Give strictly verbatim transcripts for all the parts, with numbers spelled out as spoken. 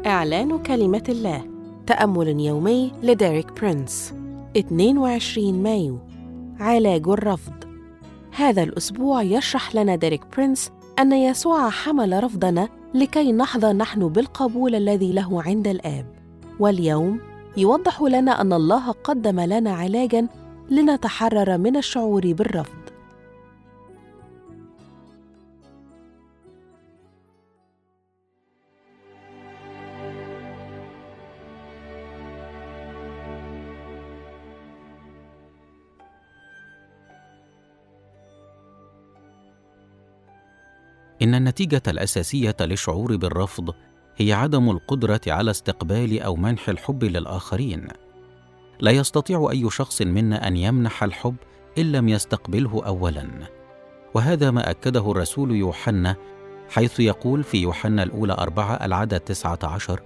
إعلان كلمة الله. تأمل يومي لديريك برينس. اثنين وعشرين مايو. علاج الرفض. هذا الأسبوع يشرح لنا ديريك برينس أن يسوع حمل رفضنا لكي نحظى نحن بالقبول الذي له عند الآب. واليوم يوضح لنا أن الله قدم لنا علاجاً لنتحرر من الشعور بالرفض. إن النتيجة الأساسية للشعور بالرفض هي عدم القدرة على استقبال أو منح الحب للآخرين. لا يستطيع أي شخص منا أن يمنح الحب إن لم يستقبله أولاً، وهذا ما أكده الرسول يوحنا حيث يقول في يوحنا الأولى أربعة العدد تسعة عشر: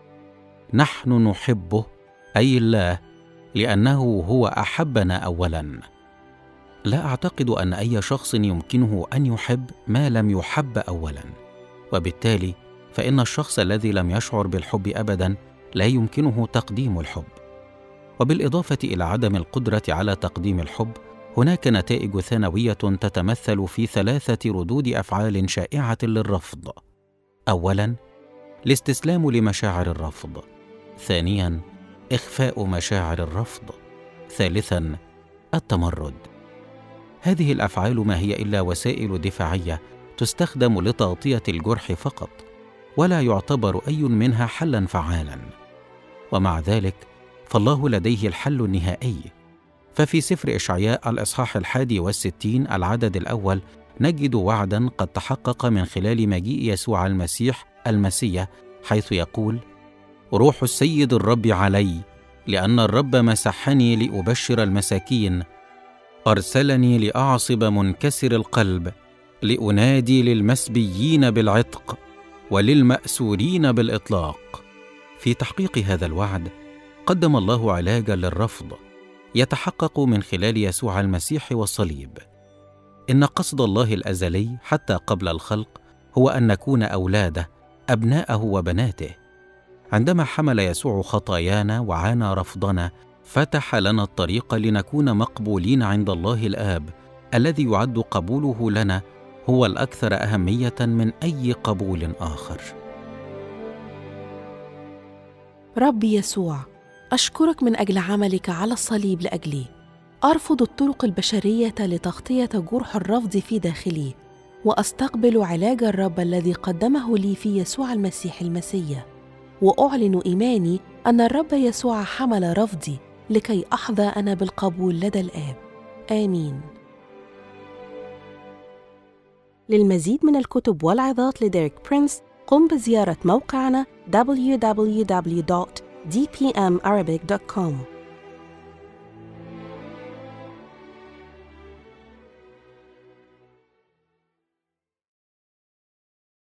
نحن نحبه أي الله لأنه هو أحبنا أولاً. لا أعتقد أن أي شخص يمكنه أن يحب ما لم يحب أولاً، وبالتالي فإن الشخص الذي لم يشعر بالحب أبداً لا يمكنه تقديم الحب. وبالإضافة إلى عدم القدرة على تقديم الحب، هناك نتائج ثانوية تتمثل في ثلاثة ردود أفعال شائعة للرفض. أولاً، الاستسلام لمشاعر الرفض. ثانياً، إخفاء مشاعر الرفض. ثالثاً، التمرد. هذه الأفعال ما هي إلا وسائل دفاعية تستخدم لتغطية الجرح فقط، ولا يعتبر أي منها حلاً فعالاً. ومع ذلك فالله لديه الحل النهائي. ففي سفر إشعياء الإصحاح الحادي والستين العدد الأول نجد وعداً قد تحقق من خلال مجيء يسوع المسيح المسيح، حيث يقول: روح السيد الرب علي، لأن الرب مسحني لأبشر المساكين، أرسلني لأعصب منكسر القلب، لأنادي للمسبيين بالعتق وللمأسورين بالإطلاق. في تحقيق هذا الوعد قدم الله علاجاً للرفض يتحقق من خلال يسوع المسيح والصليب. إن قصد الله الأزلي حتى قبل الخلق هو أن نكون أولاده، أبناءه وبناته. عندما حمل يسوع خطايانا وعانى رفضنا، فتح لنا الطريق لنكون مقبولين عند الله الآب، الذي يعد قبوله لنا هو الأكثر أهمية من أي قبول آخر. ربي يسوع، أشكرك من أجل عملك على الصليب لأجلي. أرفض الطرق البشرية لتغطية جرح الرفض في داخلي، وأستقبل علاج الرب الذي قدمه لي في يسوع المسيح المسيح، وأعلن إيماني أن الرب يسوع حمل رفضي لكي أحظى أنا بالقبول لدى الآب. آمين. للمزيد من الكتب والعظات لديريك برينس قم بزيارة موقعنا دبليو دبليو دبليو دوت دي بي إم أرابيك دوت كوم.